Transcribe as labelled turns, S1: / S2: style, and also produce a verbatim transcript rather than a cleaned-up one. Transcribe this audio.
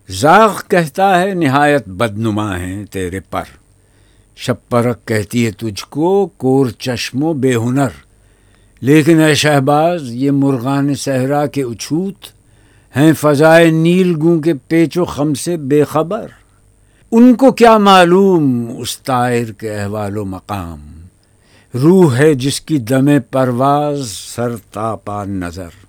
S1: ज़ाग़ कहता है निहायत बदनुमा हैं तेरे पर, शब परक कहती है तुझको कोर चश्मो बेहुनर। लेकिन ऐ शहबाज ये मुर्गान सहरा के उछूत हैं फ़ज़ाए नील गूं के पेचो खम से बेखबर। उनको क्या मालूम उस तायर के अहवालो मकाम, रूह है जिसकी दमे परवाज़ सर तापा नज़र।